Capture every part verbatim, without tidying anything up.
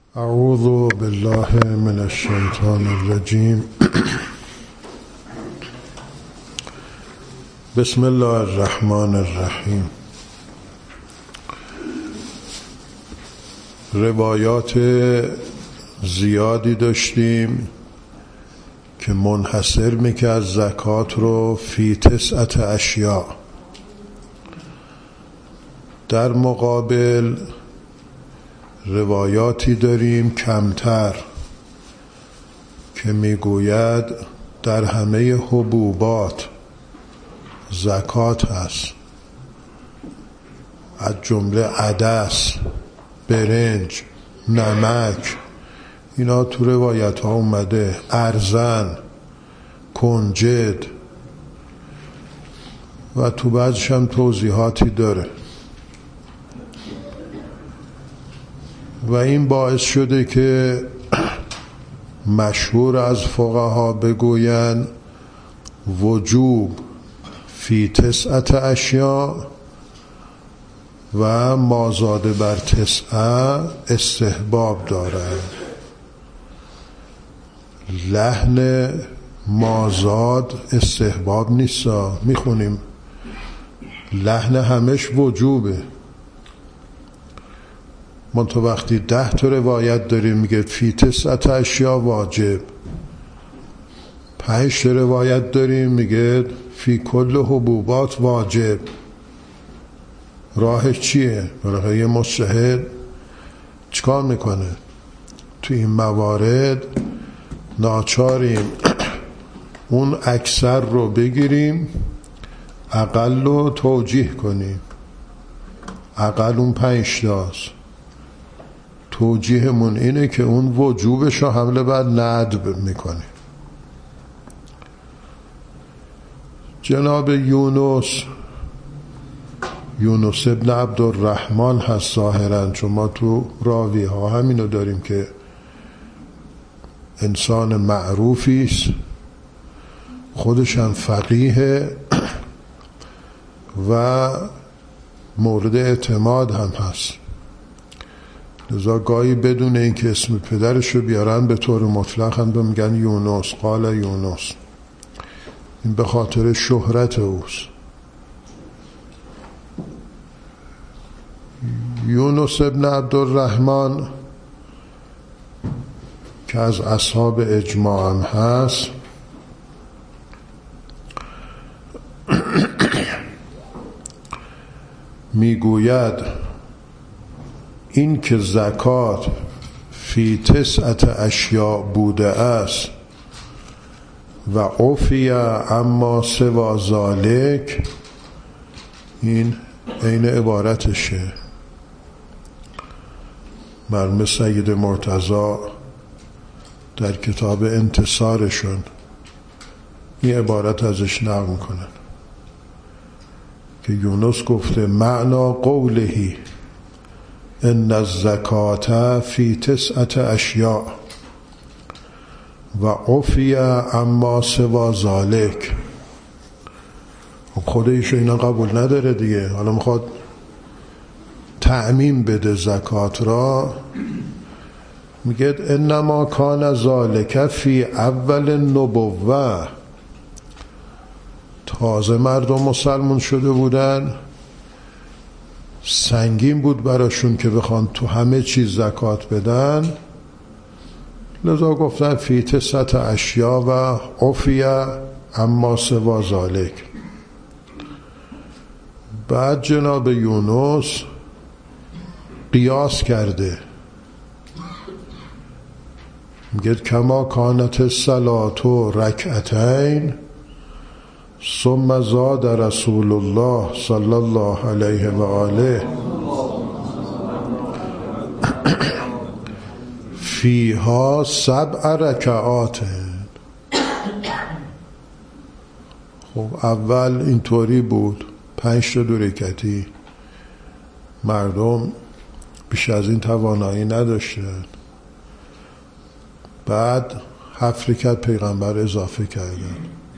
اعوذ بالله من الشیطان الرجیم. بسم الله الرحمن الرحیم. روایات زیادی داشتیم که منحصر میکرد زکات رو فی تسعت اشیاء. در مقابل روایاتی داریم کمتر که میگوید در همه حبوبات زکات هست، از جمله عدس، برنج، نمک، اینا تو روایت ها اومده، ارزن، کنجد و تو بعضش هم توضیحاتی داره و این باعث شده که مشهور از فقها بگوین وجوب فی تسعت اشیاء و مازاد بر تسعه استحباب دارد. لحن مازاد استحباب نیستا، میخونیم لحن همش وجوبه. من تو وقتی ده تا روایت داریم میگه فی تسعت اشیاء واجب، پنج تا روایت داریم میگه فی کل حبوبات واجب. راهش چیه؟ برای یه مجتهد چیکار میکنه؟ تو این موارد ناچاریم اون اکثر رو بگیریم، اقل رو توجیه کنیم. اقل اون پنج تاست، توجیهمون اینه که اون وجوبش رو حمله بعد ندب میکنه. جناب یونس یونس ابن عبدالرحمن هست ظاهرا، چون ما تو راوی ها همینو داریم که انسان معروفی است، خودش هم فقیه و مورد اعتماد هم هست. لذا گاهی بدون اینکه اسم پدرشو بیارن به طور مطلق هم میگن یونس، قال یونس. این به خاطر شهرت اوست. یونس ابن عبدالرحمن که از اصحاب اجماع هم هست، میگوید این که زکات فی تسعت اشیاء بوده است و عفی اما سوا ذالک، این عین عبارتشه. مرحوم سید مرتضی در کتاب انتصارشون این عبارت ازش نقل میکنن که یونس گفته معنا قولهی ان الزکات فی تسعت اشیاء و عفی اما سوا ذالک. خودش اینا قبول نداره دیگه، حالا میخواد تعمیم بده زکات را. میگه انما کان ذالک فی اول نبوه، تازه مردم مسلمان شده بودن، سنگین بود براشون که بخوان تو همه چیز زکات بدن، لذا گفتن فی تسعت اشیاء و عفی اما سوا ذالک. بعد جناب یونس قیاس کرده، میگه کما کانت الصلاة رکعتین ثم زاد رسول الله صلی الله علیه و آله فیها سبع رکعات. خب اول اینطوری بود، پنج تا دو رکعتی، مردم بیش از این توانایی نداشتن. بعد هفت رکعت پیغمبر اضافه کردن.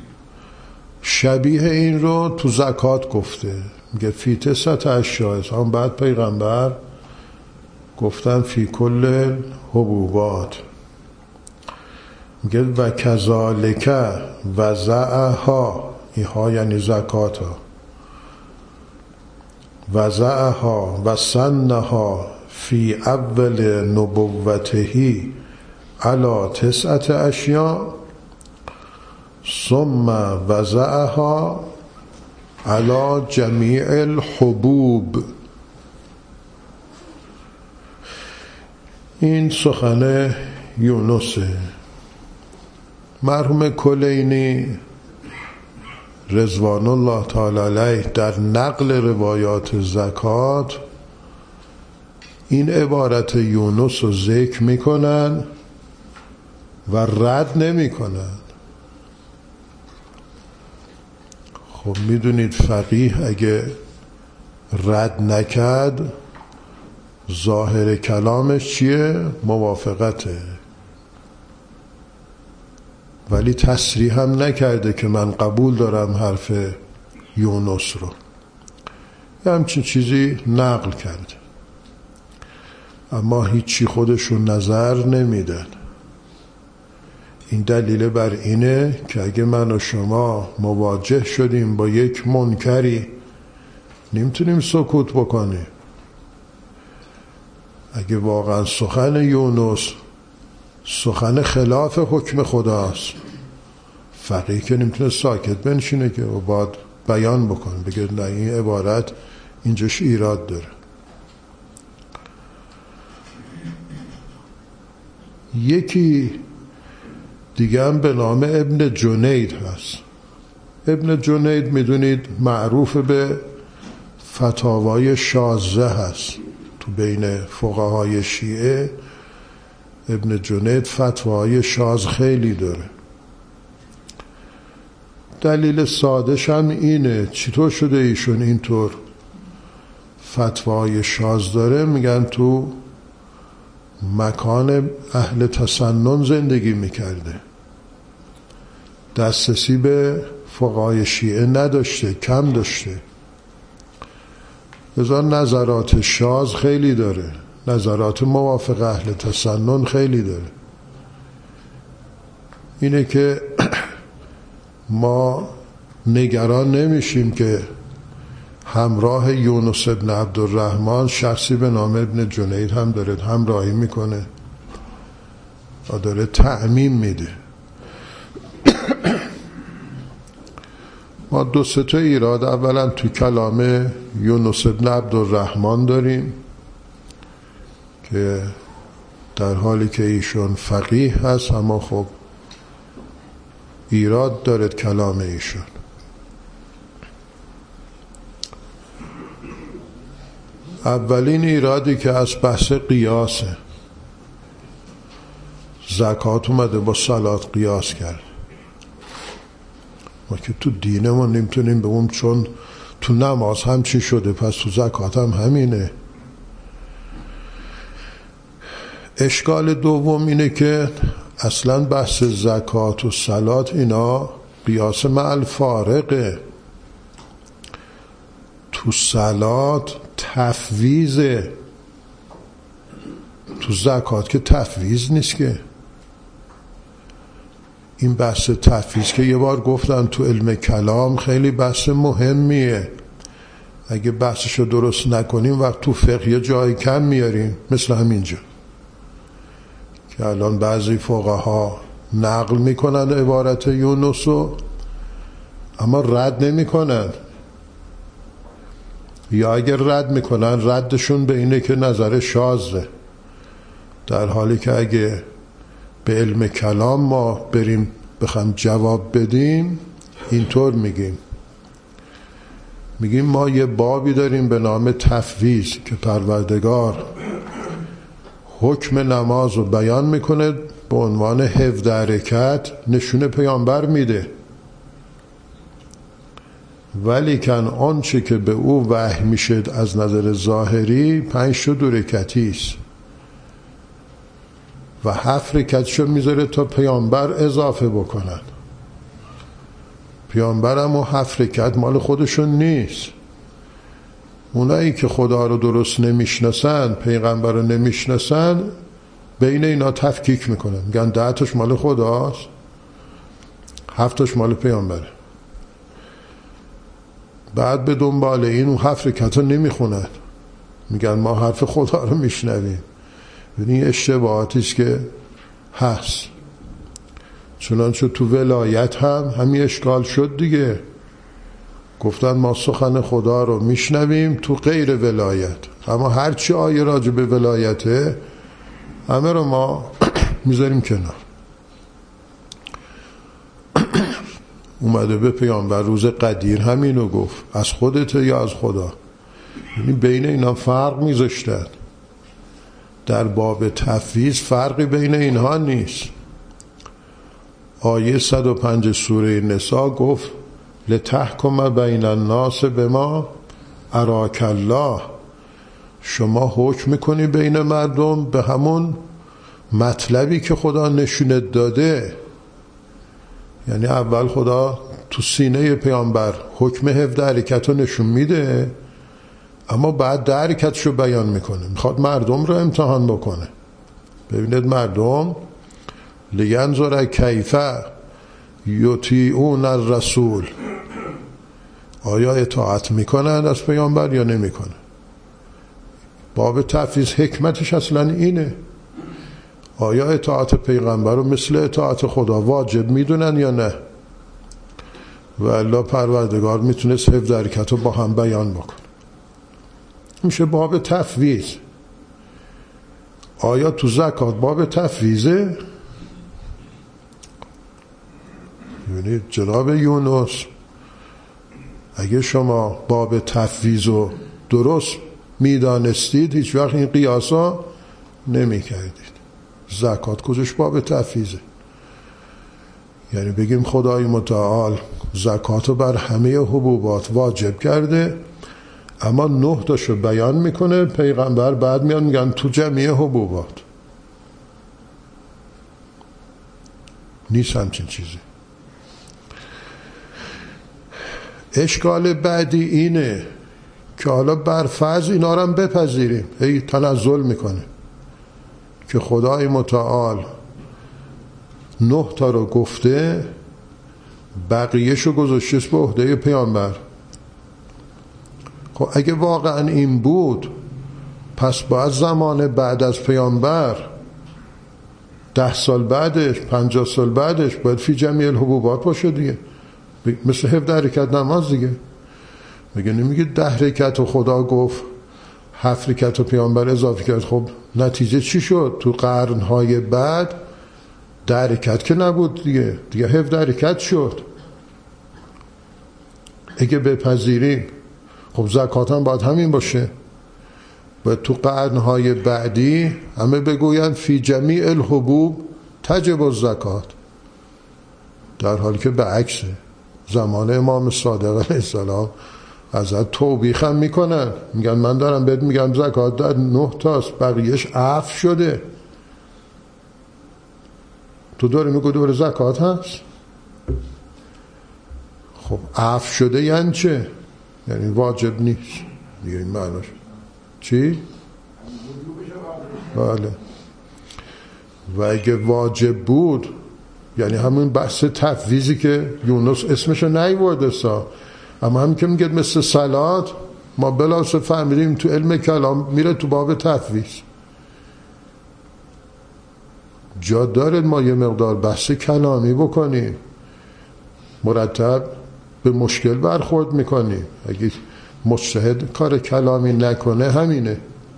شبیه این رو تو زکات گفته، میگه فی تسعت اشیاء. هم بعد پیغمبر گفتن فی کل حبوبات. میگه و کذالک وضعها، ایها یعنی زکات ها، وضعها و سنها فی اول نبوتهی علی تسعت اشیاء ثم وضعها علی جمیع الحبوب. این سخن یونسه. مرحوم کلینی رضوان الله تعالی علیه در نقل روایات زکات این عبارت یونس رو ذکر میکنن و رد نمیکنن. خب میدونید فقیه اگه رد نکرد ظاهر کلامش چیه؟ موافقته، ولی تصریح هم نکرده که من قبول دارم حرف یونس رو، یه همچین چیزی نقل کرده، اما هیچی خودشون نظر نمیدن. این دلیل بر اینه که اگه من و شما مواجه شدیم با یک منکری نمیتونیم سکوت بکنیم. اگه واقعا سخن یونس سخن خلاف حکم خداست، فقیه که نمیتونه ساکت بنشینه که و باید بیان بکنه، بگه نه این عبارت اینجاش ایراد داره. یکی دیگه هم به نام ابن جنید هست. ابن جنید میدونید معروف به فتاوای شاذه هست تو بین فقهای شیعه. ابن جنید فتوای شاذ خیلی داره. دلیل سادش هم اینه چطور شده ایشون اینطور فتوای شاذ داره. میگن تو مکان اهل تسنن زندگی میکرده، دسترسی به فقهای شیعه نداشته، کم داشته، لذا نظرات شاذ خیلی داره، نظرات موافق اهل تسنن خیلی داره. اینه که ما نگران نمیشیم که همراه یونس ابن عبدالرحمن شخصی به نام ابن جنید هم داره همراهی میکنه و داره تعمیم میده. ما دو سه تا ایراد اولا تو کلام یونس ابن عبدالرحمن داریم که در حالی که ایشون فقیه هست اما خب ایراد دارد کلام ایشون. اولین ایرادی که از بحث قیاسه، زکات اومده با صلات قیاس کرد. ما که تو دینمون نمیتونیم به اون، چون تو نماز هم چی شده پس تو زکات هم همینه. اشکال دوم اینه که اصلا بحث زکات و صلات اینا قیاس مع الفارقه. تو صلات تفویضه، تو زکات که تفویض نیست. که این بحث تفویض که یه بار گفتن تو علم کلام خیلی بحث مهمیه، اگه بحثشو درست نکنیم وقت تو فقه یه جای کم میاریم، مثل همینجا که الان بعضی فقها نقل میکنن عبارت یونسو اما رد نمیکنن، یا اگر رد میکنن ردشون به اینه که نظر شاذه، در حالی که اگه به علم کلام ما بریم بخوام جواب بدیم اینطور میگیم میگیم ما یه بابی داریم به نام تفویض که پروردگار حکم نماز رو بیان میکنه به عنوان حفظ حرکت، نشون پیامبر میده، ولی کن آنچه که به او وحی میشه از نظر ظاهری پنج تا دو رکعتی است و هفت رکعتشو میذاره تا پیامبر اضافه بکنن. پیامبر هم و هفت رکعت مال خودشون نیست، اونایی که خدا رو درست نمیشناسن، پیغمبر رو نمیشناسن، بین اینا تفکیک میکنن، میگن ده تاش مال خداست، هفت تاش مال پیغمبره. بعد به دنبال این اون هفت رکعت رو نمیخونن، میگن ما حرف خدا رو میشنویم. این اشتباهاتیست که هست. چنانچه تو ولایت هم همین اشکال شد دیگه، گفتن ما سخن خدا رو میشنویم تو غیر ولایت، اما هرچی آیه راجع به ولایته همه رو ما میذاریم کنار. اومده به پیامبر روز قدیر همینو گفت، از خودته یا از خدا؟ یعنی بین اینا فرق میذاشتن. در باب تفویض فرقی بین اینها نیست. آیه صد و پنج سوره نساء گفت لتحکم بین الناس بما اراک الله، شما حکم میکنی بین مردم به همون مطلبی که خدا نشونت داده. یعنی اول خدا تو سینه پیامبر حکم هفده حرکت رو نشون میده، اما بعد ده حرکتش رو بیان میکنه، میخواد مردم رو امتحان بکنه. ببینید مردم لینظر کیف یطیعون الرسول، آیا اطاعت میکنن از پیامبر یا نمیکنن. باب تفویض حکمتش اصلا اینه، آیا اطاعت پیغمبر رو مثل اطاعت خدا واجب میدونن یا نه. و الله پروردگار میتونست هفده حرکت رو با هم بیان بکنه. میشه باب تفویض. آیا تو زکات باب تفویضه؟ یعنی جناب یونس، اگه شما باب تفویض رو درست میدانستید هیچ وقت این قیاسا نمی کردید. زکات کجاش باب تفویضه؟ یعنی بگیم خدای متعال زکات رو بر همه حبوبات واجب کرده، اما نه تاشو بیان میکنه پیغمبر، بعد میان میگن تو جمعی حبوبات. نیست همچین چیزی. اشکال بعدی اینه که حالا بر فرض اینا رو هم بپذیریم، هی تنزل میکنه که خدای متعال نه تا رو گفته، بقیهشو گذاشته به عهده پیامبر. خب اگه واقعا این بود، پس باید زمان بعد از پیامبر، ده سال بعدش، پنجاه سال بعدش، باید فی جمعی الحبوبات باشه دیگه، مثل هفده رکعت نماز دیگه. میگه نمیگه ده رکعت و خدا گفت هفت رکعت و پیامبر اضافه کرد. خب نتیجه چی شد؟ تو قرنهای بعد ده رکعت که نبود دیگه، دیگه هفده رکعت شد. اگه بپذیریم خب زکات هم باید همین باشه. و تو قرنهای بعدی همه بگویند فی جمیع الحبوب تجب الزکات، در حالی که به عکسه. زمان امام صادق علیه السلام ازت توبیخ هم میکنن، میگن من دارم بهت میگم زکات در نه تاست، بقیهش عفو شده، تو داری میگو دور زکات هست. خب عفو شده یعنی چه؟ یعنی واجب نیست دیگه. این معناش چی؟ بله. و اگه واجب بود، یعنی همون بحث تفویضی که یونس اسمشو نیورده سا، اما همین که میگه مثل صلات، ما بلاسه فهمیدیم تو علم کلام میره تو باب تفویض. جا داره ما یه مقدار بحث کلامی بکنیم، مرتب به مشکل برخورد میکنیم. اگه مجتهد کار کلامی نکنه همینه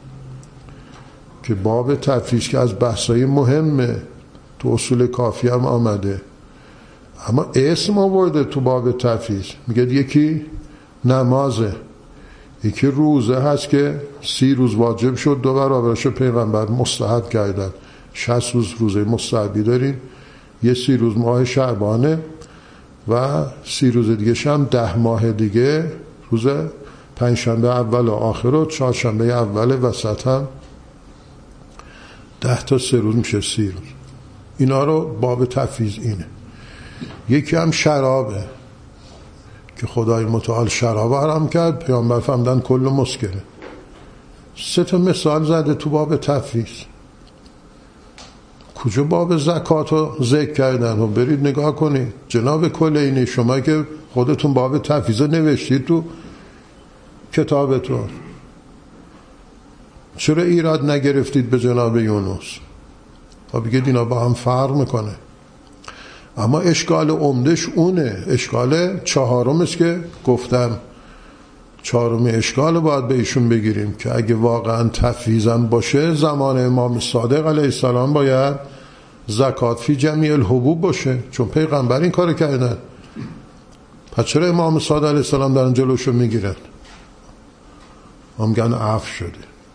که باب تفویض که از بحثای مهمه، تو اصول کافی هم آمده، اما اسم آورده تو باب تفویض. میگه یکی نمازه، یکی روزه هست که سی روز واجب شد، دو برابرش پیغمبر مستحب کردن، شصت روز روزه مستحبی داریم، یه سی روز ماه شعبانه و سی روز دیگه شم ده ماه دیگه، روز پنجشنبه اول و آخر و چهارشنبه اول وسط هم ده تا سه روز میشه سی روز. اینا رو باب تفویض اینه. یکی هم شرابه که خدای متعال شراب حرام کرد، پیامبر فرمودن کل مسکره. سه تا مثال زده تو باب تفویض. کجا باب زکات رو ذکر کردن؟ و برید نگاه کنید جناب کلینی، شما که خودتون باب تفویض نوشتید تو کتابتون، چرا ایراد نگرفتید به جناب یونس؟ تا بگید اینا با هم فرق میکنه. اما اشکال عمدش اونه، اشکال چهارم است که گفتم، چهارمی اشکال باید به ایشون بگیریم که اگه واقعا تفویضم باشه زمان امام صادق علیه السلام باید زکات فی جمیع الحبوب باشه، چون پیغمبر این کار کردن. پس چرا امام صادق علیه السلام دارن جلوشو میگیرن؟ هم میگن عفو شده.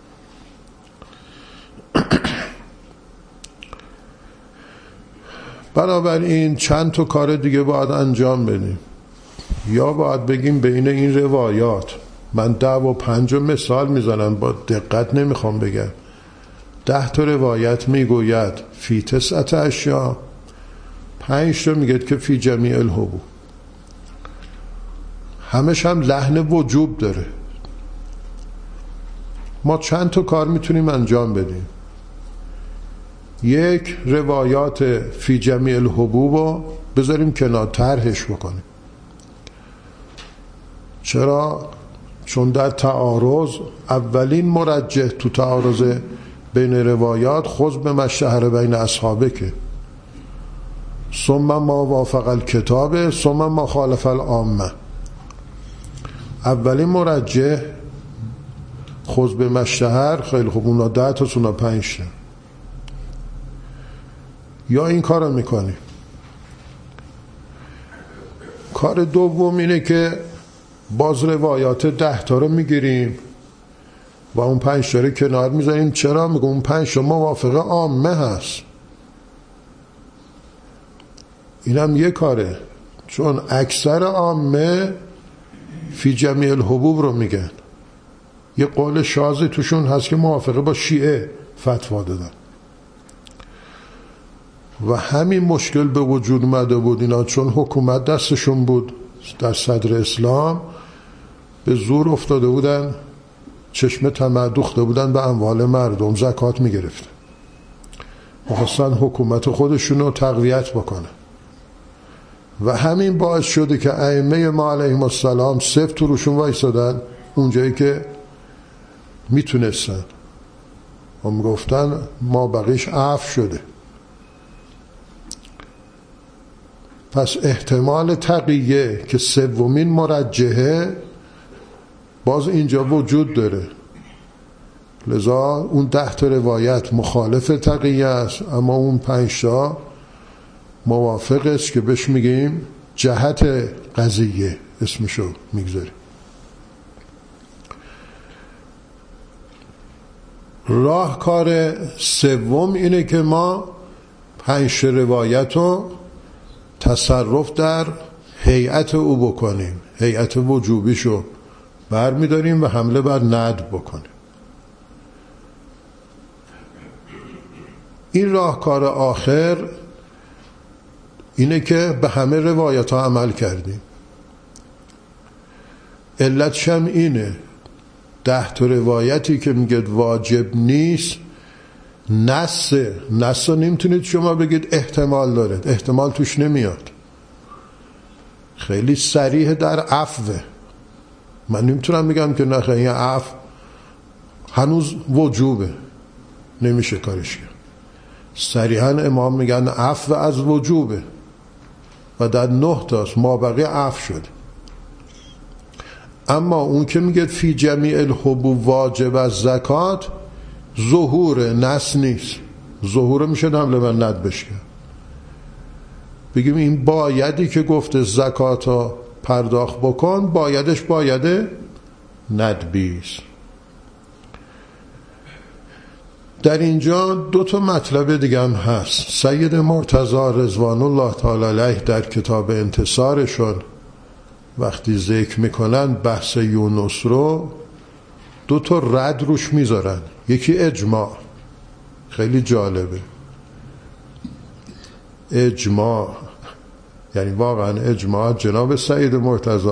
بنابراین چند تا کار دیگه باید انجام بدیم. یا باید بگیم بین این روایات، من ده و پنج مثال میزنم با دقت نمیخوام بگم، ده تا روایت میگوید فی تسعت اشیا، پنج تا میگه که فی جمیع الحبوب. همش هم لحن وجوب داره. ما چند تا کار میتونیم انجام بدیم. یک، روایات فی جمیع الحبوب رو بذاریم کنار، طرحش بکنیم. چرا؟ چون در تعارض اولین مرجح تو تعارض بین روایات خذ بما اشتهر بین اصحابه، که ثم ما وافق الکتاب ثم ما خالف العامه. اولین مرجح خذ بما اشتهر. خیلی خوب، اونا ده تا اونا پنج تا. یا این کار رو میکنیم. کار دوم اینه که باز روایات ده تا رو میگیریم و اون پنج تا رو کنار میذاریم. چرا؟ میگم اون پنج تا موافق عامه هست. اینم یه کاره، چون اکثر عامه فی جمیع الحبوب رو میگن. یه قول شاذ توشون هست که موافقه با شیعه فتوا دادن و همین مشکل به وجود اومده بود. اینا چون حکومت دستشون بود در صدر اسلام، به زور افتاده بودن، چشم طمع دوخته بودن به اموال مردم، زکات میگرفتن، میخواستن حکومت خودشون رو تقویت بکنه و همین باعث شده که ائمه ما علیهم السلام سفت تو روشون وایسادن اونجایی که میتونستن و میگفتن ما بقیش عفو شده. پس احتمال تقیه که سومین مرجحه باز اینجا وجود داره. لذا اون ده تا روایت مخالف تقیه است، اما اون پنج تا موافق است که بهش میگیم جهت قضیه اسمشو میگذاریم. راهکار سوم اینه که ما پنج روایت رو تصرف در هیئت او بکنیم، هیئت وجوبیشو بر میداریم و حمله بر ند بکنیم. این راهکار آخر اینه که به همه روایت ها عمل کردیم. علتش هم اینه، ده تا روایتی که میگه واجب نیست نص نص نمیتونید شما بگید احتمال داره، احتمال توش نمیاد، خیلی صریح در عفوه. من نمیتونم بگم که نه این عفو هنوز وجوبه، نمیشه کارش کرد. صریحا امام میگن عفو از وجوبه و در نه تاست ما بقیه عفو شد. اما اون که میگه فی جمیع الحبوب واجب از زکات، ظهور نص نیست. ظهور میشه حمله بر ند بشه. بگیم این بایدی که گفته زکاتو پرداخت بکن، بایدش باید ندبیست. در اینجا دو تا مطلب دیگه هم هست. سید مرتضی رضوان الله تعالی علیه در کتاب انتصارشون وقتی ذکر میکنن بحث یونس رو، دو تا رد روش میذارن. یکی اجماع، خیلی جالبه. اجماع یعنی واقعا اجماع جناب سعید مرتضی،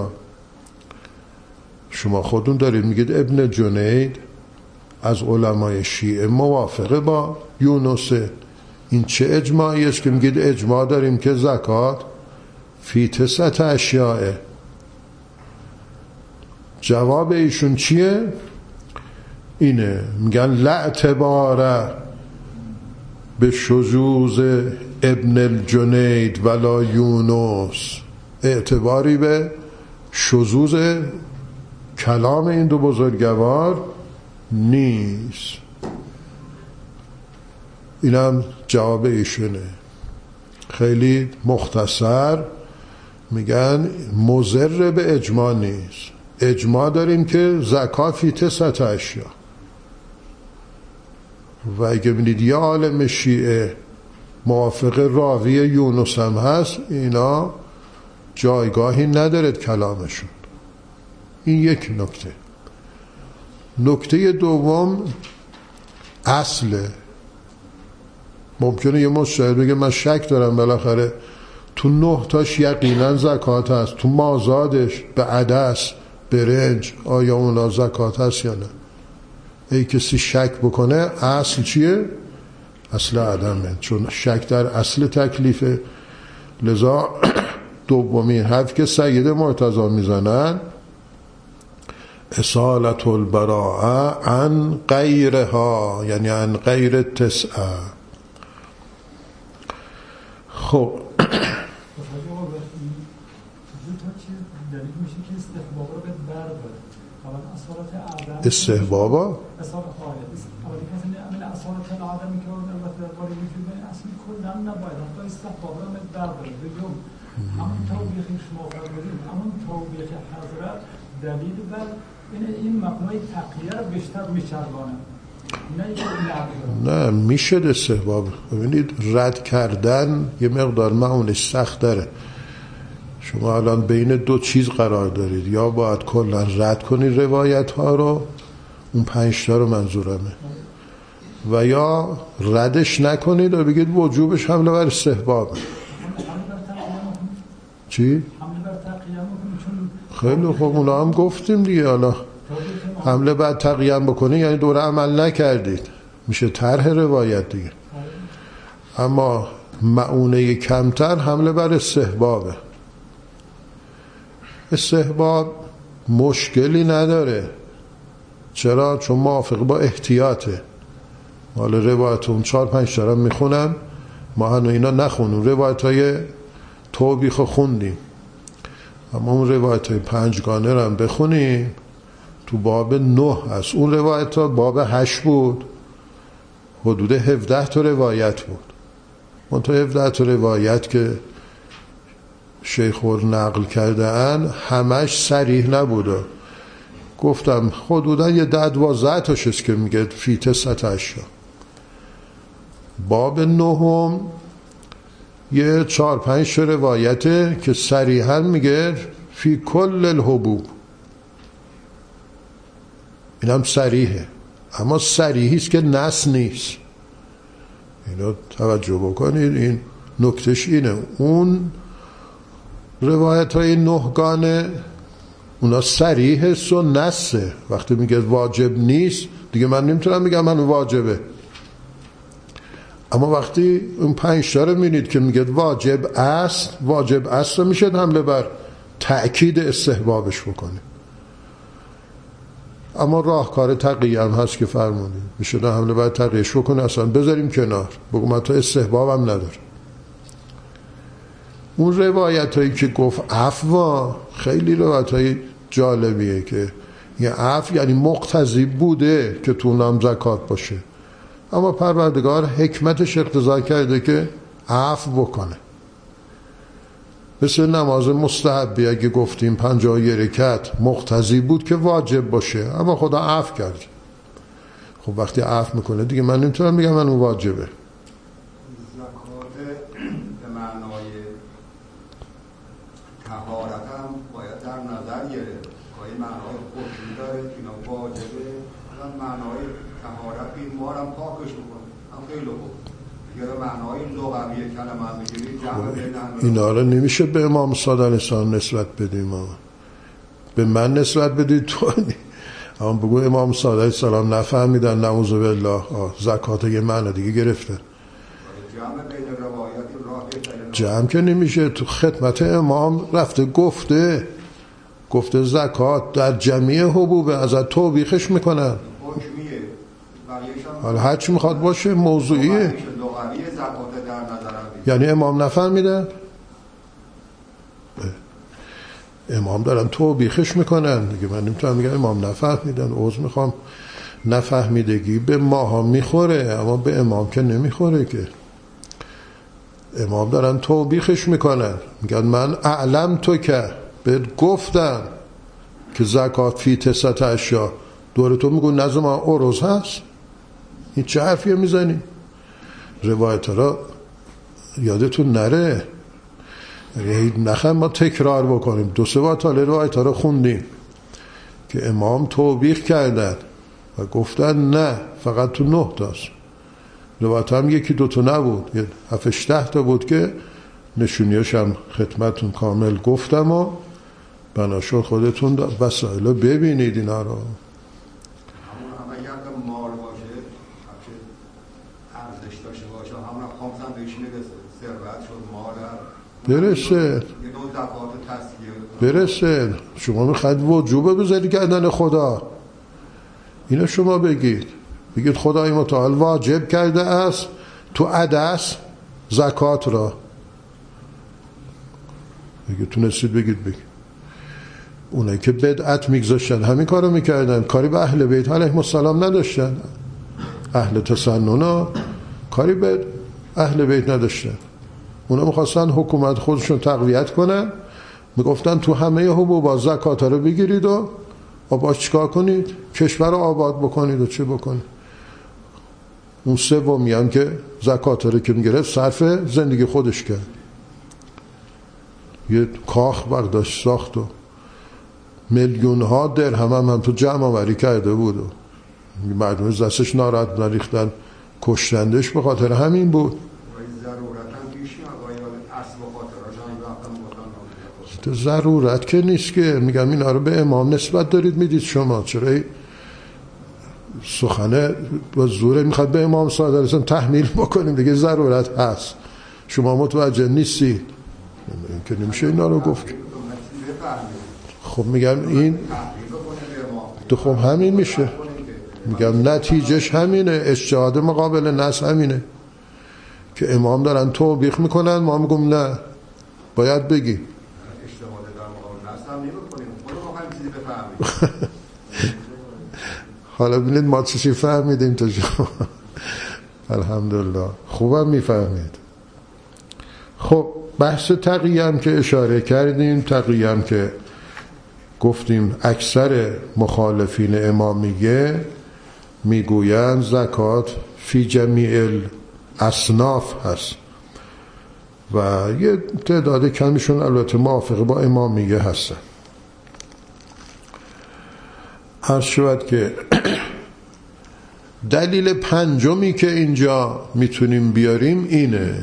شما خودتون دارید میگید ابن جنید از علمای شیعه موافقه با یونسه. این چه اجماعی است که میگید اجماع داریم که زکات فی تسعت اشیاء؟ جواب ایشون چیه؟ اینه، میگن لا اعتبار به شذوذ ابن الجنید ولا یونس، اعتباری به شذوذ کلام این دو بزرگوار نیست. اینم جواب ایشونه، خیلی مختصر. میگن مضر به اجماع نیست. اجماع داریم که زکات فی تسعت اشیاء. و اگه بینید یه عالم شیعه موافق راوی یونس هم هست، اینا جایگاهی ندارد کلامشون. این یک نکته. نکته دوم اصله. ممکنه یه مشاهد بگه من شک دارم بالاخره تو نه تاش یقینا زکات هست، تو مازادش به عدس برنج آیا اونا زکات هست یا نه؟ ای کسی شک بکنه اصل چیه؟ اصل عدمه، چون شک در اصل تکلیفه. لذا دومین حرف که سید مرتضی میزنن اصالت البراءه عن غیرها، یعنی عن غیر تسعه. خب استحبابا دلیل بر این مقنوع تقیه رو بیشتر میچربانه. نه میشه استحباب. ببینید رد کردن یه مقدار معونش سخت داره. شما الان بین دو چیز قرار دارید، یا باید کلا رد کنید روایت ها رو، اون پنج تا رو منظورمه، و یا ردش نکنید و بگید وجوبش حمله بر استحباب. چی؟ خیلی خوب، اونا هم گفتیم دیگه. حالا حمله بر تقییم بکنید یعنی دوره عمل نکردید، میشه طرح روایت دیگه. اما معونه کمتر حمله بر استحبابه. استحباب مشکلی نداره. چرا؟ چون موافق با احتیاطه. حالا روایت اون چهار پنج تا میخونم، ما هنو اینا نخونیم، روایت های توبیخ خوندیم، اما اون روایت های پنجگانه رو هم بخونیم. تو باب نه هست، اون روایت ها باب هشت بود، حدود هفده تا روایت بود. من تا هفده تا روایت که شیخور نقل کرده ان همش صریح نبوده. گفتم حدودا یه ده دوازده تاش است که میگه فی تسعت اشیاء. باب نهم یه چهار پنج تا روایته که صریحا میگه فی کل الحبوب. اینم صریحه، اما صریحی است که نص نیست. اینو توجه بکنید، این نکتش اینه. اون روایت های نهگانه اونا صریح است و نصه. وقتی میگه واجب نیست دیگه من نمیتونم بگم من واجبه. اما وقتی اون پنج تا رو میبینید که میگه واجب است، واجب است رو میشه حمله بر تأکید استحبابش بکنه. اما راهکار تقیه هم هست که فرمودید، میشه حمله بر تقیهش بکنه، اصلا بذاریم کنار، بگم من تا استحباب هم نداره. اون روایت هایی که گفت عفو خیلی روایت های جالبیه که یه عفو یعنی مقتضی بوده که تو نام زکات باشه، اما پروردگار حکمتش اقتضا کرده که عفو بکنه. مثل نماز مستحبی اگه گفتیم پنجاه یک رکعت مقتضی بود که واجب باشه، اما خدا عفو کرد. خب وقتی عفو میکنه دیگه من نمیتونم بگم من اون واجبه. معنای لغوی کلمه هم میگیرید جمع بین همین اینا رو نمیشه به امام صادق علیه السلام نسبت بدیم. به من نسبت بدید تو اما بگو امام صادق علیه السلام نفهمیدن نعوذ بالله زکات یه معنی دیگه گرفتن. جمع بین روایت راه جمع که نمیشه. تو خدمت امام رفته گفته گفته زکات در جمعی حبوب ازت توبیخش میکنن. حکمیه حالا هر چی میخواد باشه موضوعیه. لغوی زکات در نظر یعنی امام نفهمیدن؟ امام دارن توبیخش میکنن دیگه. من نمیتونم میگم امام نفهمیدن. عذر میخوام. نفهمیدگی به ماها میخوره اما به امام که نمیخوره که. امام دارن توبیخش میکنن میگن من اعلم تو که بهت گفتم که زکات فی تسعت اشیا. دور تو میگو نظر ما عرض هست. این چه حرفیه میزنی؟ روایت را یادتون نره. نخواهیم ما تکرار بکنیم. دو سه بار تاله روایت ها رو خوندیم که امام توبیخ کردن و گفتن نه فقط تو نه تاست. روایت هم یکی دوتا نبود، یه هفتش ده تا بود که نشونیاش هم خدمتون کامل گفتم و بناشد خودتون وسائل رو ببینید اینا رو. برسه برسه شما میخواید وجوبه بذاری گردن خدا. اینو شما بگید بگید خدای متعال واجب کرده است تو عدس زکات را. بگید تونستید بگید بگید. اونایی که بدعت میگذاشتن همین کارو میکردن. کاری به اهل بیت علیهم السلام نداشتن. اهل تسنن کاری به اهل بیت نداشتن. اونا میخواستن حکومت خودشون تقویت کنن. میگفتن تو همه حبوبات زکات رو بگیرید و باش چیکار کنید؟ کشور رو آباد بکنید و چه بکنید. اون سومی هم که زکات رو که میگرفت صرف زندگی خودش کرد. یه کاخ برداشت ساخت و میلیون ها درهم هم, هم تو جمع آوری کرده بود و مردم دستش ناراحت نریختن کشتندش به خاطر همین بود. ضرورت که نیست که. میگم اینا رو به امام نسبت دارید میدید شما. چرا سخنه با زوره میخواد به امام صادق علیه السلام تحمیل بکنیم دیگه؟ ضرورت هست شما متوجه نیستید. این که نمیشه اینا رو گفت. خب میگم این تو خب همین میشه. میگم نتیجهش همینه. اجتهاد مقابل نص همینه که امام دارن توبیخ میکنن ما میگم نه باید بگی. حالا ببینید ما چی فهمیدیم تا شما. الحمدلله خوبم میفهمید. خب بحث تقیه هم که اشاره کردیم. تقیه هم که گفتیم اکثر مخالفین امامیه میگویند زکات فی جمیع الاصناف هست و یه تعداد کمیشون البته موافق با امامیه هستن. عرض شود که دلیل پنجمی که اینجا میتونیم بیاریم اینه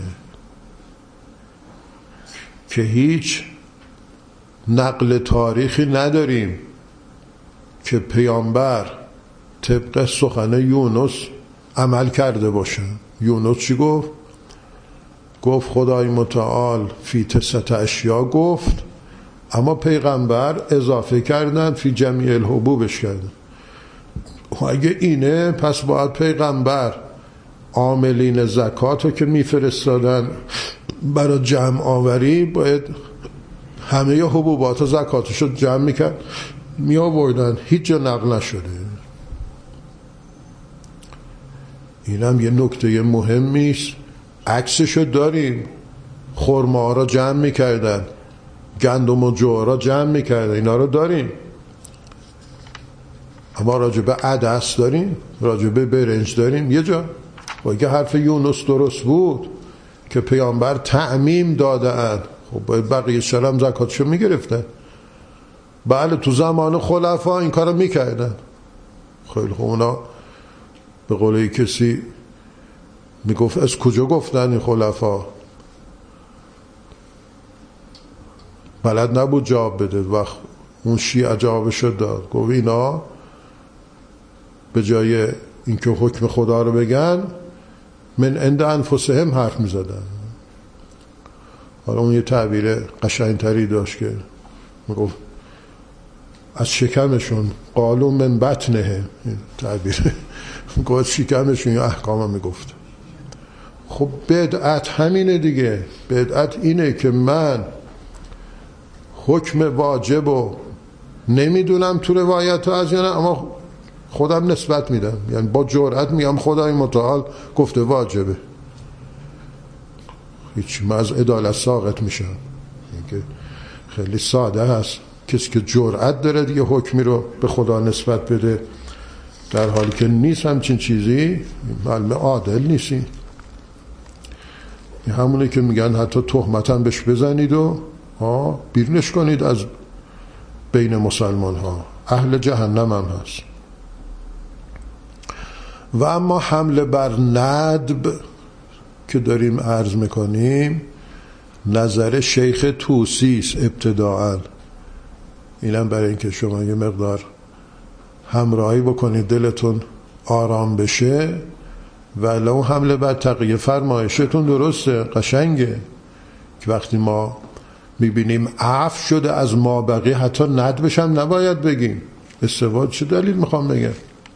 که هیچ نقل تاریخی نداریم که پیامبر طبق سخن یونس عمل کرده باشه. یونس چی گفت؟ گفت خدای متعال فی تسعت اشیا گفت اما پیغمبر اضافه کردن فی جمیع الحبوبش کردن. و اگه اینه پس باید پیغمبر عاملین زکات رو که میفرستادن برای جمع آوری باید همه حبوبات و زکاتش رو جمع میکرد می آوردن. هیچ جا نقل نشده. اینم یه نکته مهمی است. عکسشو داریم. خرما را جمع میکردن، گندم و جوار را جمع میکردن، اینا رو داریم. اما راجع به عدس داریم، راجع به برنج داریم. یه جا و اگه حرف یونس درست بود که پیامبر تعمیم داده اند خب باید بقیه شرم زکاتشو میگرفتن. بله تو زمان خلفا این کارو میکردن. خیلی خوب اونا به قول کسی میگفت از کجا گفتن این خلفا؟ بلد نبود جواب بده. وقت اون شیعه جوابشو داد، گفت اینا به جای اینکه حکم خدا رو بگن من عند انفسهم حرف میزدن. حالا اون یه تعبیر قشنگتری داشت که میگفت از شکمشون، قالوا من بطنه، تعبیر گفت شکمشون یا احکام میگفت. خب بدعت همینه دیگه. بدعت اینه که من حکم واجب رو نمیدونم تو روایت ها از یعنی، اما خودم نسبت میدم، یعنی با جرأت میگم خدای متعال گفته واجبه. هیچی، من از عدالت ساقط میشم. اینکه خیلی ساده هست، کسی که جرأت داره دیگه حکمی رو به خدا نسبت بده در حالی که نیست همچین چیزی، معلومه عادل نیستی. این همونه که میگن حتی تهمت هم بهش بزنید و ها بیرونش کنید از بین مسلمان ها، اهل جهنم هم هست. و اما حمله بر ندب که داریم عرض میکنیم، نظر شیخ طوسیست ابتداعا. اینم برای اینکه شما یه مقدار همراهی بکنید دلتون آرام بشه. ولی اون حمله بر تقیه فرمایشتون درسته، قشنگه که وقتی ما میبینیم عفو شده از ما بقی حتی ندبش هم نباید بگیم. استفاده چه دلیل میخوام بگم؟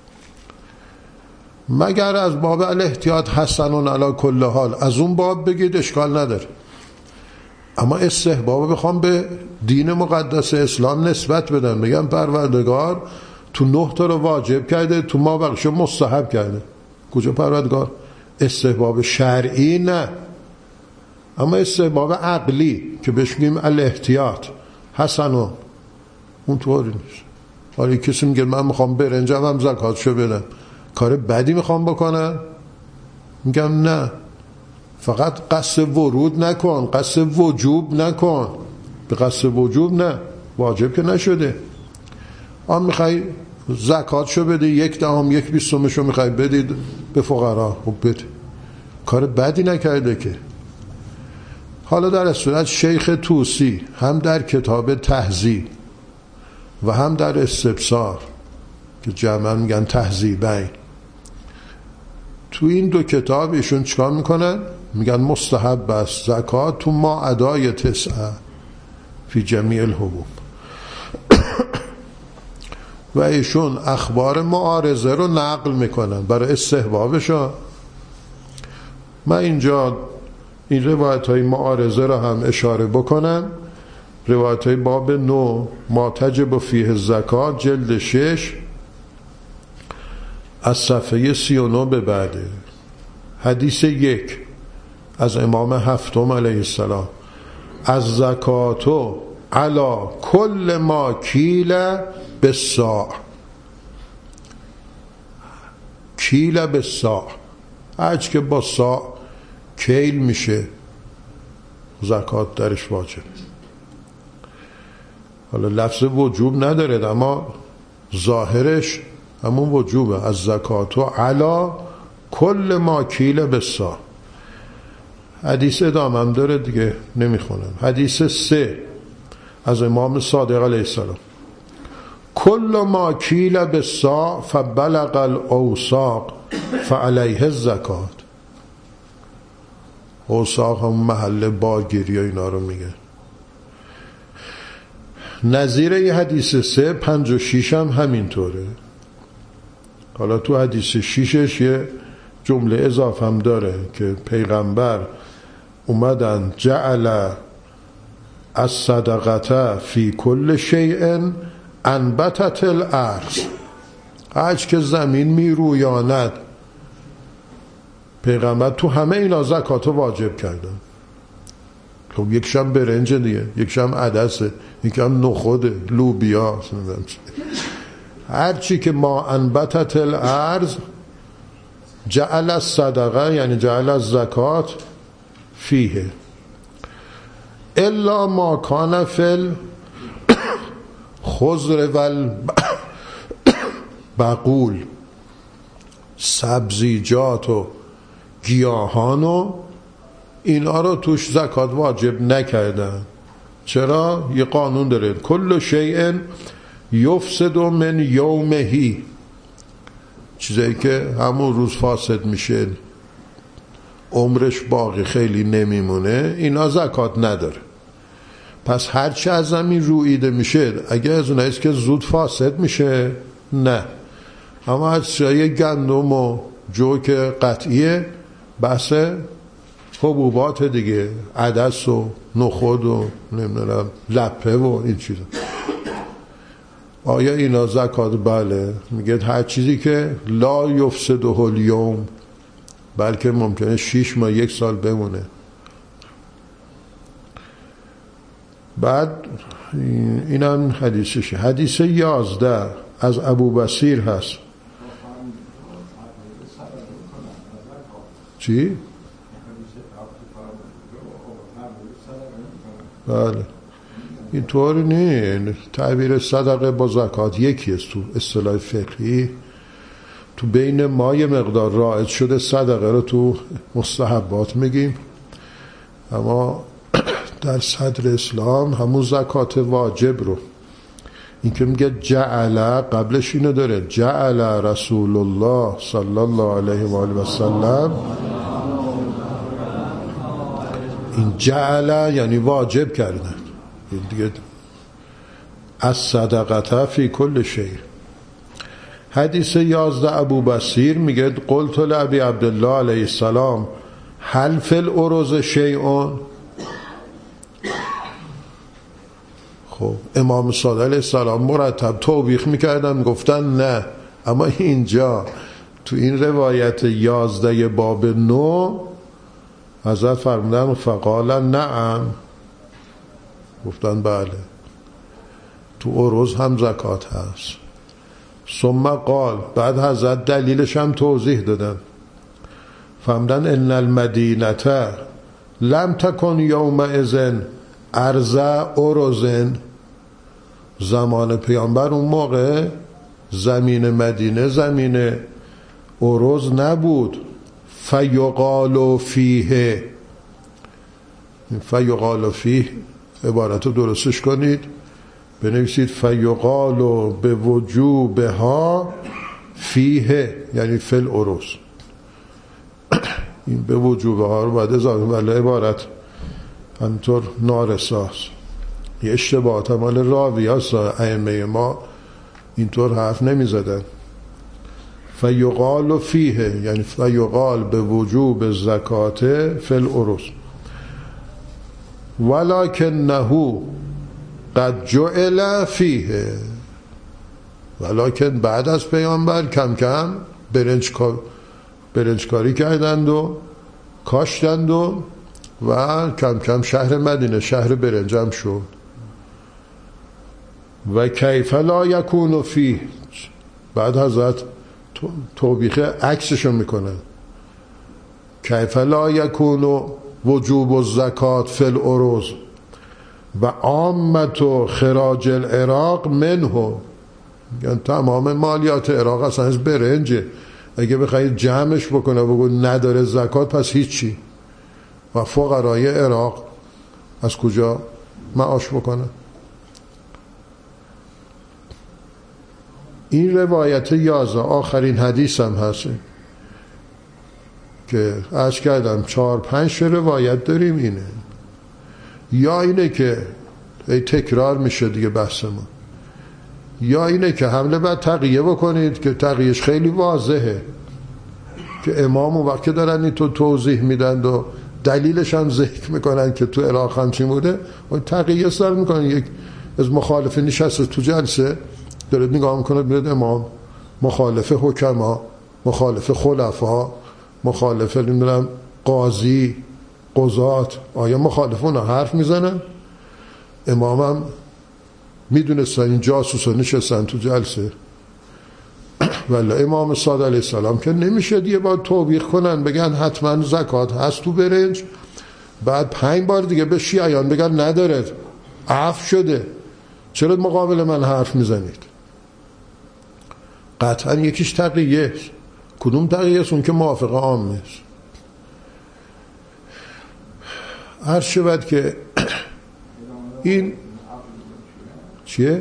مگر از باب الاحتیاط حسنون علی کل حال، از اون باب بگید اشکال نداره. اما استحباب بخوام به دین مقدس اسلام نسبت بدم، بگم پروردگار تو نه تا رو واجب کرده، تو ما بقیشو مستحب کرده. کجا پروردگار؟ استحباب شرعی نه، اما استحباب عقلی که بهش میگیم الاحتیاط حسنون، اون طوری نیست. حالا کسی میگه من میخوام برنجم هم زکاتشو بدم، کار بدی میخوام بکنم؟ میگم نه، فقط قصد ورود نکن، قصد وجوب نکن. به قصد وجوب نه، واجب که نشده. آن میخوای زکاتشو بده، یک دهم یک بیستمشو میخوای بدید به فقرا، خب بده، کار بدی نکرده که. حالا در صورت شیخ طوسی هم در کتاب تهذیب و هم در استبصار که جمعا میگن تهذیبین، تو این دو کتاب ایشون چکار میکنن؟ میگن مستحب است زکات تو ما ادای تسعه فی جمیع الحبوب. و ایشون اخبار معارضه رو نقل میکنن برای استحبابشون. من اینجا این روایت های معارضه رو هم اشاره بکنم. روایت های باب نو ما تجب فیه زکات جلد شش از صفحه سی و نه به بعده. حدیث یک از امام هفتم علیه السلام: از زکاتو علا کل ما کیل بالصاع. کیل بالصاع، هرچی که با صاع کیل میشه زکات درش واجب. حالا لفظ وجوب نداره اما ظاهرش همون وجوبه. از زکاتو علا کل ما کیل بالصاع. حدیث ادامه هم داره دیگه نمیخونم. حدیث سه از امام صادق علیه السلام: کل ما کیل بالصاع فبلغ الاوساق فعلیه الزکات. اوساق هم محل باگیری و اینا رو میگه. نظیر یه حدیث سه پنج و شیش هم همینطوره. حالا تو حدیث شیشش یه جمله اضافه هم داره که پیغمبر اومدن جعل از صدقته فی کل شیء انبتت الارض. هرچ که زمین می رویاند پیغمبر تو همه اینا زکاتو واجب کردن. خب یکشم برنج دیگه، یکشم عدسه، یکم نخوده، لوبیا، هرچی که ما انبتت الارض جعل الصدقه یعنی جعل الزکات فیه الا ما کان فی الخضر والبقول. سبزیجات و گیاهانو اینا رو توش زکات واجب نکردن. چرا؟ یه قانون داره، کل شیء یفسد من یومهی، چیزایی که همون روز فاسد میشه عمرش باقی خیلی نمیمونه، اینا زکات نداره. پس هرچی از زمین رویده میشه اگه از اوناییست که زود فاسد میشه نه، اما از چیزای گندم و جو که قطعیه بحث حبوبات دیگه، عدس و نخود و نمیدونم لپه و این چیزا، آیا اینا زکات؟ بله. میگه هر چیزی که لا یفسده الیوم، بلکه ممکنه شیش ماه یک سال بمونه. بعد اینم حدیثشه. حدیث یازده از ابو بصیر هست. چی؟ بله اینطور نه، تعبیر صدقه با زکات یکی است تو اصطلاح فقهی. تو بین ما یه مقدار رایج شده صدقه رو تو مستحبات میگیم، اما در صدر اسلام همون زکات واجب رو، این که میگه جعل، قبلش اینو داره جعل رسول الله صلی الله علیه و آله و سلم، این جعل یعنی واجب کردن دیگه، از صدقه فی کل شیء. حدیث یازده ابو بصیر میگه قلت لابی عبدالله علیه السلام هل فی الارز شیء. خب امام صادق علیه السلام مرتب توبیخ میکردن، گفتن نه، اما اینجا تو این روایت یازده باب نو حضرت فرمودن فقال نعم، گفتن بله تو ارز هم زکات هست. ثم قال، بعد حضرت دلیلش هم توضیح دادن، فرمودن ان المدینه لم تکن یومئذ ارض ارز، زمان پیامبر اون موقع زمین مدینه زمین ارز نبود. فیقال فیه، فیقال فیه عبارت رو درستش کنید، بنویسید فیقال به وجوبها فیه، یعنی فل ارز. این به وجوبها رو باید اضافه، ولی عبارت همینطور نارساست، یه اشتباهات مال راوی هست، ائمه ما اینطور حرف نمی زدن. فیقال فیه یعنی فیقال به وجوب زکات فل ارز، ولکنه قد جعل فیه، ولکن بعد از پیامبر کم کم برنج برنجکاری کردند و کاشتند و و کم کم شهر مدینه شهر برنجم شد. و کیف لا یکون فیه، بعد حضرت توبیخ عکسشو میکنن، کیف لا یکون وجوب الزکات فی الارز و عامت خراج العراق منه، یعنی تمام مالیات عراق اصلا از برنجه، اگه بخواید جمعش بکنه بگو نداره زکات پس هیچی، و فقرای عراق از کجا معاش بکنه؟ این روایت یازده آخرین حدیث هم هست که عرض کردم چهار پنج روایت داریم. اینه یا اینه که ای تکرار میشه دیگه بحث ما، یا اینه که حمله بعد تقیه بکنید که تقیهش خیلی واضحه که امام و وقت دارن این تو توضیح میدن و دلیلش هم ذکر میکنن که تو عراق هم چی بوده، و تقیه سر میکنن. یک از مخالف نشسته تو جلسه داره نگاه میکنه میاد امام مخالف حکما، مخالف خلفا، مخالف نمیدونم قاضی قضات، آیا مخالفون حرف میزنن؟ امام هم میدونستن این جاسوسا نشستن تو جلسه، ولی امام صادق علیه السلام که نمیشه دیگه باید توبیخ کنن، بگن حتما زکات هست تو برنج، بعد پنج بار دیگه به شیعیان بگن نداره عفو شده، چرا مقابل من حرف میزنید؟ قطعا یکیش تقیه است. کدوم تقیه است؟ اون که موافق عام است. هر شود که این چیه؟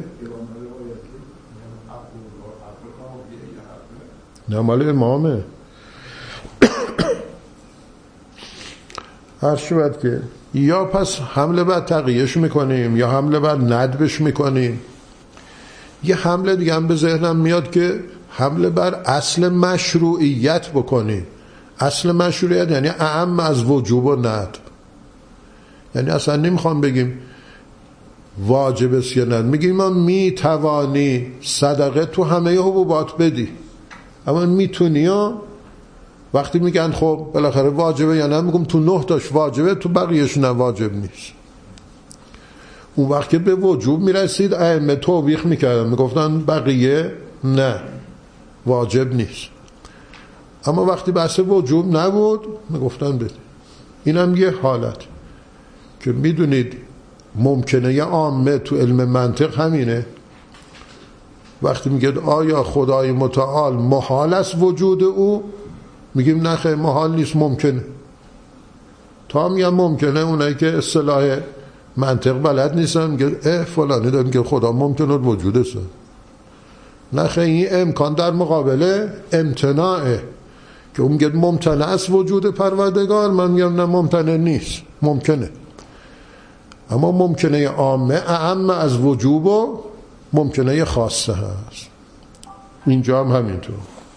نه مال امامه. هر شود که یا پس حمله بر تقیهش میکنیم یا حمله بر ندبش میکنیم. یه حمله دیگه هم به ذهنم میاد که حمله بر اصل مشروعیت بکنیم. اصل مشروعیت یعنی اعم از وجوب و ندب. یعنی اصلا نمیخوام بگیم واجب است یا ندب، میگیم ما میتوانی صدقه تو همه حبوبات بدی، اما میتونی ها. وقتی میگن خب بالاخره واجبه یا نه، میگم تو نه تاش واجبه، تو بقیهش نه واجب نیست. اون وقت که به وجوب میرسید ائمه توبیخ میکردن، میگفتن بقیه نه واجب نیست. اما وقتی بحث وجوب نبود میگفتن بده. اینم یه حالت که میدونید ممکنه یه عامه تو علم منطق همینه. وقتی میگه آیا خدای متعال محال است وجود او، میگیم نه خیر محال نیست، ممکنه. تا میگم ممکنه، اونایی که اصطلاح منطق بلد نیستن میگه اه فلانی داره میگه خدا ممکنه وجود است. نه خیر، این امکان در مقابل امتناعه که اون میگه ممتنع است وجود پروردگار، من میگم نه ممتنع نیست، ممکنه. اما ممکنه عامه اعم از وجوب و ممکنه خاصه هست. اینجا هم همینطور.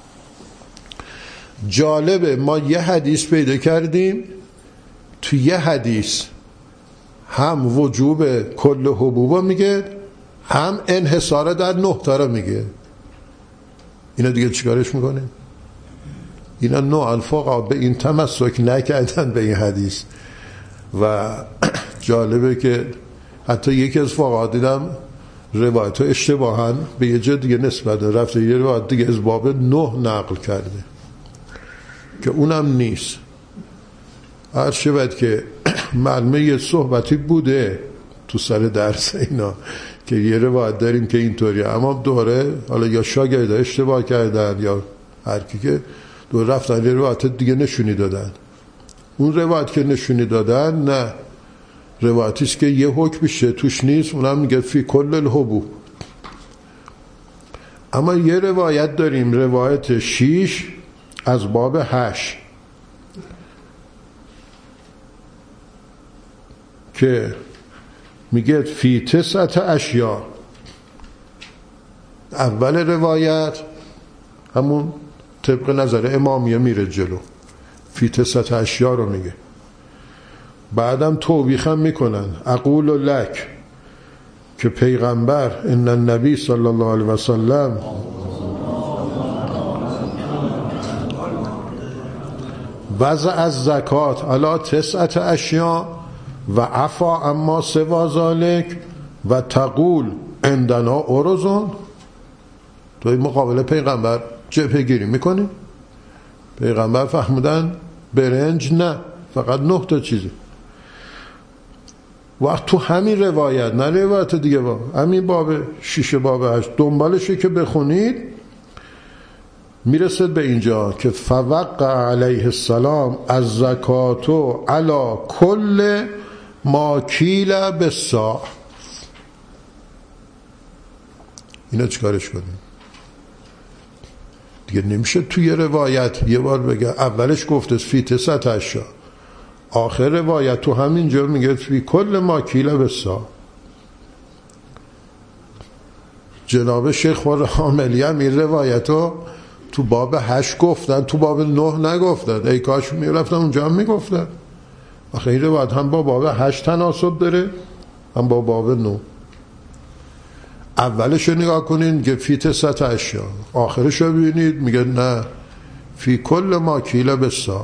جالبه ما یه حدیث پیدا کردیم، تو یه حدیث هم وجوب کل حبوب میگه، هم انحصار در نه تا رو میگه. اینا دیگه چیکارش میکنیم؟ اینا نوع الفقها به این تمسک نکردن به این حدیث. و جالبه که حتی یکی از فقها دیدم روایت ها اشتباهن به یه جا دیگه نسبت رفته، یه روایت دیگه از باب نه نقل کرده که اونم نیست. هر شود که معلومه یه صحبتی بوده تو سر درس اینا که یه روایت داریم که اینطوریه، اما دوره حالا یا شاگرده اشتباه کردن یا هر کی که دور رفتن یه روایت دیگه نشونی دادن. اون روایت که نشونی دادن نه، روایتیست که یه حکمشه توش نیست، اونم میگه فی کل الحبوب. اما یه روایت داریم، روایت شیش از باب هشت که میگه فی تسعت اشیا. اول روایت همون طبق نظر امامیه میره جلو، فی تسعت اشیا رو میگه. بعدم توبیخ هم میکنن، اقول لک که پیغمبر ان النبی صلی الله علیه و سلم وضع از زکات علی تسعت اشیا و عفا اما سوا ذالک و تقول عندنا ارزون. توی مقابل پیغمبر جبهه گیری میکنی؟ پیغمبر فهمودن برنج نه، فقط نه تا چیزی. وقت تو همین روایت، نه روایت دیگه، با همین باب شیشه باب هشت دنبالشه که بخونید میرسد به اینجا که فوقع علیه السلام از زکاتو علا کل ما کیل بالصاع. اینا چیکارش کنیم؟ دیگه نمیشه توی روایت یه بار بگه اولش گفته فی تسعت اشیا، آخر روایت تو همین جا میگه فی کل ما کیل بالصاع. جناب شیخ حاملی هم این روایتو تو باب هشت گفتن، تو باب نه نگفتن. ای کاش میرفتن اونجا هم میگفتن. آخه این روایت هم با باب هشت تناسب داره، هم با باب نه. اولش رو نگاه کنین که فی تسعت اشیا، آخرش رو ببینید میگه نه فی کل ما کیل بالصاع.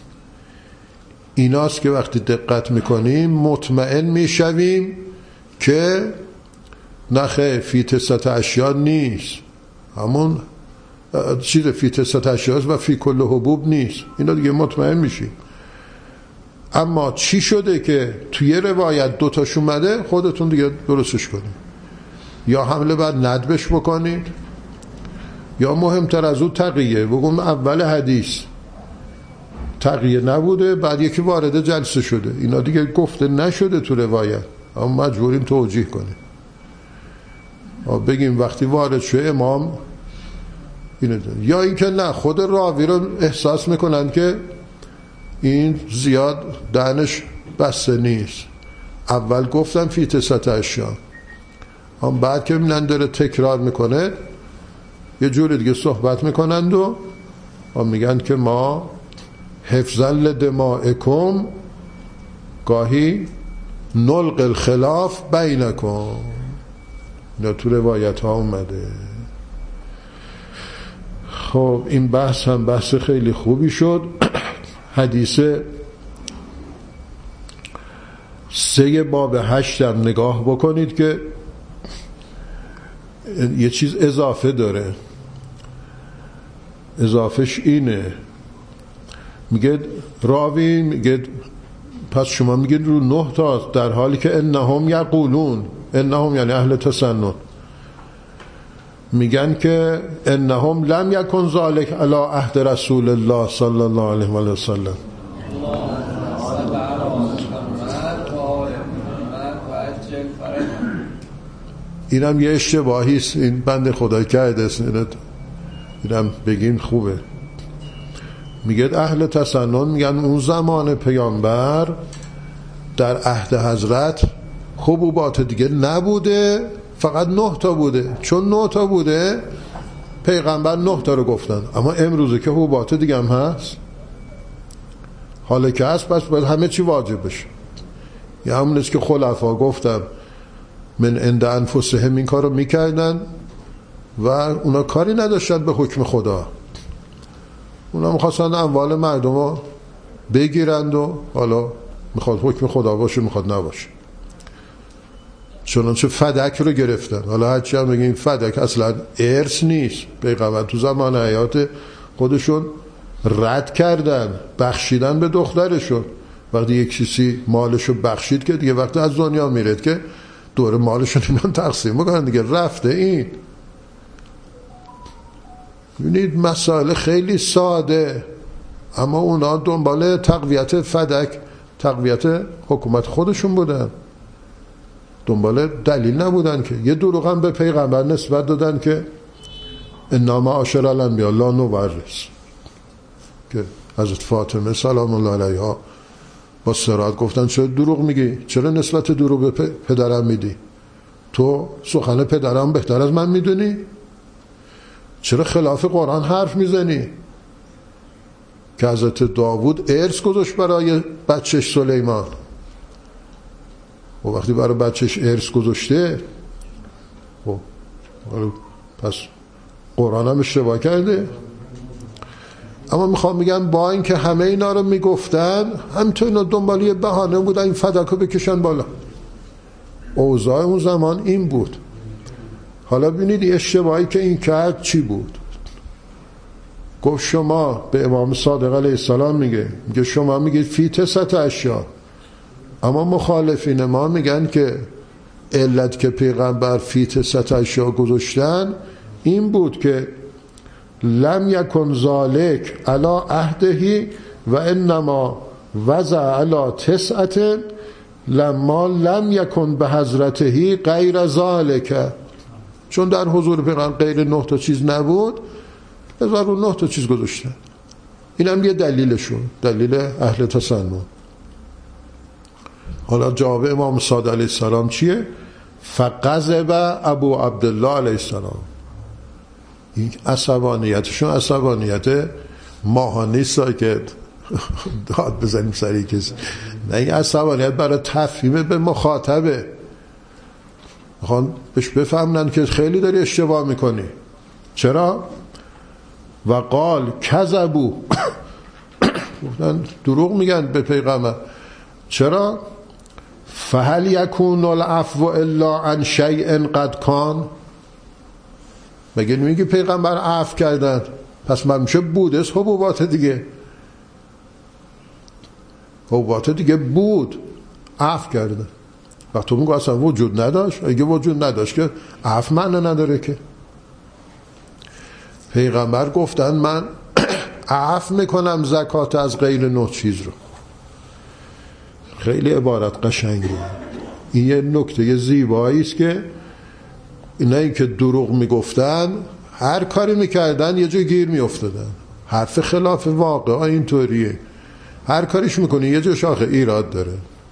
ایناست که وقتی دقت میکنیم مطمئن میشویم که نخه فی تسعت اشیا نیست، همون چیز فی تسعت اشیا و فی کل حبوب نیست. اینا دیگه مطمئن میشیم. اما چی شده که توی روایت دوتاش اومده، خودتون دیگه درستش کنید. یا حمله بر ندبش بکنید، یا مهمتر از اون تقیه بگم اول حدیث تقیه نبوده، بعد یکی وارد جلسه شده. اینا دیگه گفته نشده تو روایت، اما مجبوریم توجیه کنیم. بگیم وقتی وارد شده امام اینه ده. یا اینکه نه، خود راوی رو احساس میکنن که این زیاد دهنش بسته نیست، اول گفتم فی تسعة اشیا، هم بعد که میبینن داره تکرار میکنه یه جوری دیگه صحبت میکنند و هم میگن که ما حفظا لدمائکم گاهی نلق الخلاف بینکم. اینا تو روایت ها اومده. خب این بحث هم بحث خیلی خوبی شد. حدیث سه باب هشتم نگاه بکنید که یه چیز اضافه داره. اضافهش اینه، میگه راوی میگه پس شما میگید رو نه تا، در حالی که انهم یقولون، انهم یعنی اهل تسنن، میگن که انهم لم یکن ذالک علی عهد رسول الله صلی الله علیه و سلم. اینم یه اشتباهی است، این بنده خدای کرده است، اینم بگیم خوبه. میگه اهل تسنن میگن اون زمان پیامبر در عهد حضرت حبوبات دیگه نبوده، فقط نه تا بوده. چون نه تا بوده پیغمبر نه تا رو گفتن، اما امروزه که حبوبات دیگه هم هست، حالا که هست پس باید همه چی واجب بشه. یه همون است که خلفا گفتم من عند انفسهم این کار رو میکردن و اونا کاری نداشتن به حکم خدا، اونا میخواستن اموال مردم رو بگیرند و حالا میخواد حکم خدا باشه میخواد نباشه. چنانچه فدک رو گرفتن. حالا هرچی هم بگیم فدک اصلا ارث نیست، پیغمبر تو زمان حیات خودشون رد کردن، بخشیدن به دخترشون. وقتی یک کسی مالشو بخشید که دیگه وقتی از دنیا میرد که دور مالشون اینا تقسیم بکنن دیگه، رفته این. ببینید مسائل خیلی ساده، اما اونا دنبال تقویت فدک، تقویت حکومت خودشون بودن، دنبال دلیل نبودن. که یه دروغ هم به پیغمبر نسبت دادن که انما معاشر الانبیاء لا نورث، که حضرت فاطمه سلام الله علیها با صراط گفتن چرا دروغ میگی؟ چرا نسبت دروغ به پدرم میدی؟ تو سخن پدرم بهتر از من میدونی؟ چرا خلاف قرآن حرف میزنی؟ که حضرت داوود ارث گذاشت برای بچهش سلیمان، و وقتی برای بچهش ارث گذاشته خب پس قرآن هم اشتباه کرده. اما میخوام میگم با اینکه همه اینا رو میگفتن، همینطور اینا دنبال یه بهانه بودن این فدک رو بکشن بالا. اوضاع اون زمان این بود. حالا ببینید اشتباهی که این کرد چی بود. گفت شما به امام صادق علیه السلام میگه میگه شما میگید فی تسعة اشیا، اما مخالفین ما میگن که علت که پیغمبر فی تسعة اشیا گذاشتن این بود که لم یکن ذالک علی عهده و انما وضع علی تسعة لما لم یکن به حضرته غیر ذالک. چون در حضور پیغمبر غیر نه تا چیز نبود، بذار رو نه تا چیز گذاشتن. این هم یه دلیلشون، دلیل اهل تسنن. حالا جواب امام صادق علیه السلام چیه؟ فغضب ابو عبدالله علیه السلام. این عصبانیتشون عصبانیت ماهانه نیست که داد بزنیم سری کسی، نه، این عصبانیت برای تفهیم به مخاطبه، میخوان بهش بفهمن که خیلی داری اشتباه میکنی. چرا؟ و قال کذبوا گفتن دروغ میگن به پیغمبر. چرا؟ فهل یکون العفو الا عن شیء قد کان. مگه نمیگه پیغمبر عفو کردن پس من میشه بوده حبوبات دیگه، حبوبات دیگه بود عفو کردن. وقت تو میگو اصلا وجود نداشت، اگه وجود نداشت که عفو معنی نداره. که پیغمبر گفتن من عفو میکنم زکات از غیر نه چیز رو. خیلی عبارت قشنگه. این یه نکته زیبایی است که اینایی که دروغ میگفتن هر کاری میکردن یه جای گیر میافتادن. حرف خلاف واقع اینطوریه، هر کاریش میکنی یه جاش آخه ایراد داره.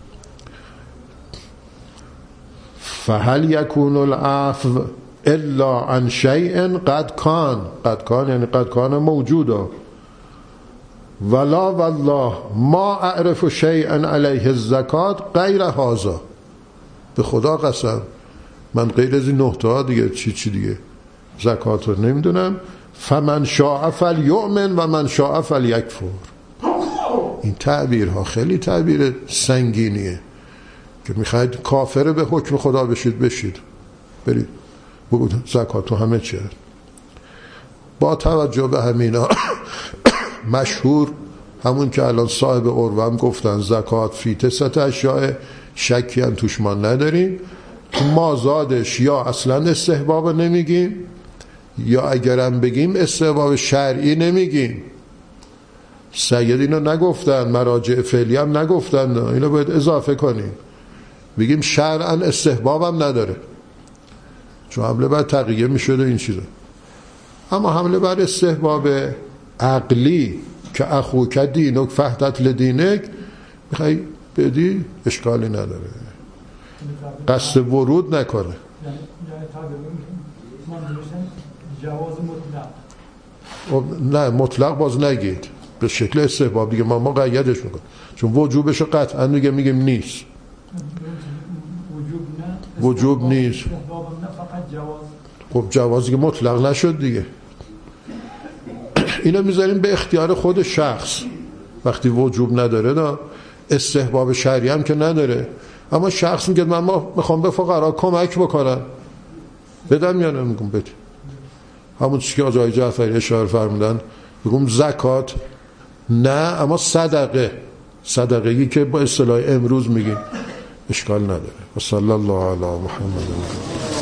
فهل یکون العفو الا عن شیء قد کان. قد کان یعنی قد کان موجودا. ولا والله ما اعرف شیئا علیه الزکات غیر هذا. به خدا قسم من غیر از این نقطه دیگه چی چی دیگه زکات رو نمیدونم. فمن شاء فلیؤمن و من شاء فلیکفر. این تعبیرها خیلی تعبیر سنگینیه که میخواید کافر به حکم خدا بشید بشید برید بگو زکات رو همه چه. با توجه به همینا مشهور همون که الان صاحب عروه گفتن زکات فی تسعة اشیاء، شکی هم توش ما نداریم. مازادش یا اصلا استحباب نمیگیم یا اگرم بگیم استحباب شرعی نمیگیم. سید اینو نگفتن، مراجع فعلی هم نگفتن، اینو باید اضافه کنیم بگیم شرعا استحباب هم نداره، چون حمله بر تقیه میشده این چیزا. اما حمله بر استحباب عقلی که اخوک دینک فهدت لدینک میخوای بدی اشکالی نداره، قصد ورود نکنه. جواز مطلق نه مطلق باز نگید، به شکل استحباب دیگه ما ما قیدش میکنیم، چون وجوبش قطعا میگه میگیم نیست. وجوب نه وجوب نیست. فقط جواز. خب جوازی که مطلق نشد دیگه. اینو میذاریم به اختیار خود شخص وقتی وجوب نداره. دا استحباب شرعی هم که نداره، اما شخص میگه من ما میخوام به فقرا کمک بکنم بدم یا نمیگم بده. همون چیزی که آقای جعفری اشاره فرمودن بگم زکات نه اما صدقه، صدقه‌ای که با اصطلاح امروز میگیم اشکال نداره. و صلی الله علی محمد.